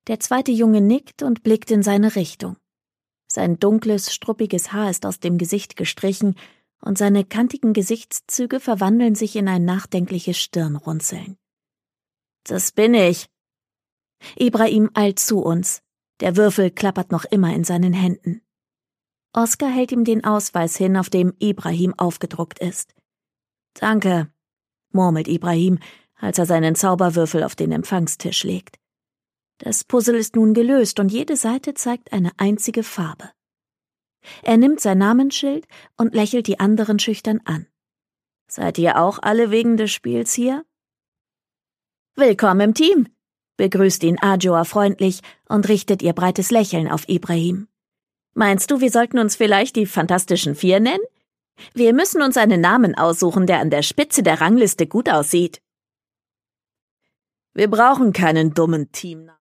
Der zweite Junge nickt und blickt in seine Richtung. Sein dunkles, struppiges Haar ist aus dem Gesicht gestrichen und seine kantigen Gesichtszüge verwandeln sich in ein nachdenkliches Stirnrunzeln. »Das bin ich!« Ibrahim eilt zu uns. Der Würfel klappert noch immer in seinen Händen. Oskar hält ihm den Ausweis hin, auf dem Ibrahim aufgedruckt ist. »Danke«, murmelt Ibrahim, als er seinen Zauberwürfel auf den Empfangstisch legt. Das Puzzle ist nun gelöst und jede Seite zeigt eine einzige Farbe. Er nimmt sein Namensschild und lächelt die anderen schüchtern an. »Seid ihr auch alle wegen des Spiels hier?« »Willkommen im Team«, begrüßt ihn Adjoa freundlich und richtet ihr breites Lächeln auf Ibrahim. »Meinst du, wir sollten uns vielleicht die Fantastischen Vier nennen? Wir müssen uns einen Namen aussuchen, der an der Spitze der Rangliste gut aussieht.« »Wir brauchen keinen dummen Teamnamen«,